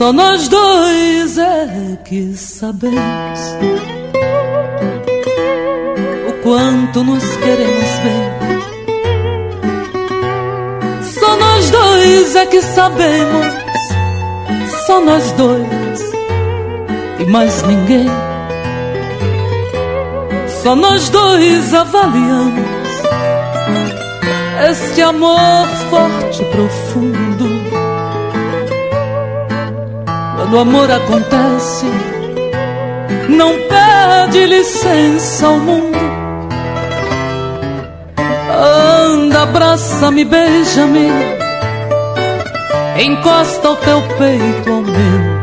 Só nós dois é que sabemos o quanto nos queremos bem. Só nós dois é que sabemos, só nós dois e mais ninguém. Só nós dois avaliamos este amor forte e profundo. Quando o amor acontece, não pede licença ao mundo. Anda, abraça-me, beija-me, encosta o teu peito ao meu.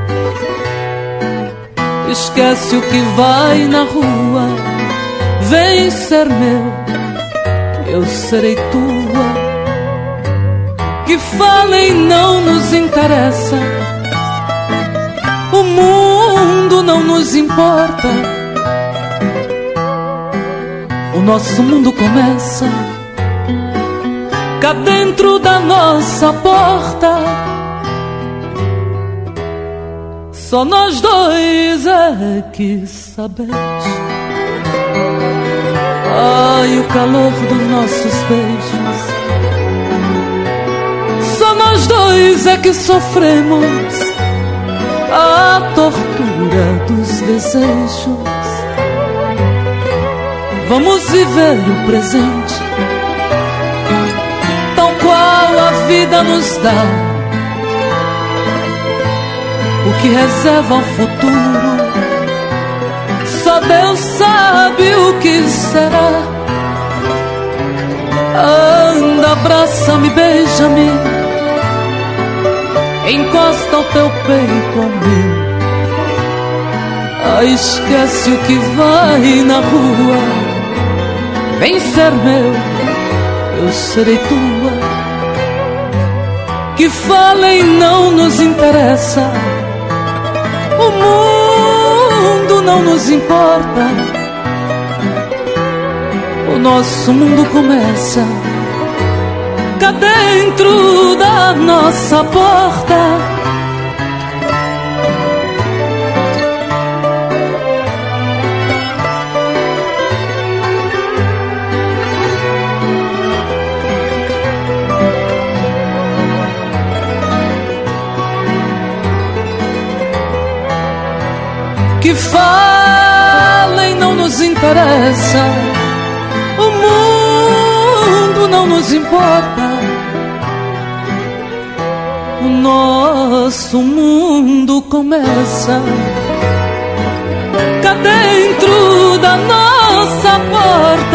Esquece o que vai na rua, vem ser meu, eu serei tua. Que falem não nos interessa, o mundo não nos importa. O nosso mundo começa cá dentro da nossa porta. Só nós dois é que sabemos. Ai, o calor dos nossos beijos. Só nós dois é que sofremos a tortura dos desejos. Vamos viver o presente tal qual a vida nos dá. O que reserva ao futuro, só Deus sabe o que será. Anda, abraça-me, beija-me, encosta o teu peito ao meu. Ah, esquece o que vai na rua, vem ser meu, eu serei tua. Que falem não nos interessa, o mundo não nos importa. O nosso mundo começa cá dentro da nossa porta. Que falem não nos interessa, o mundo não nos importa. O nosso mundo começa cá dentro da nossa porta.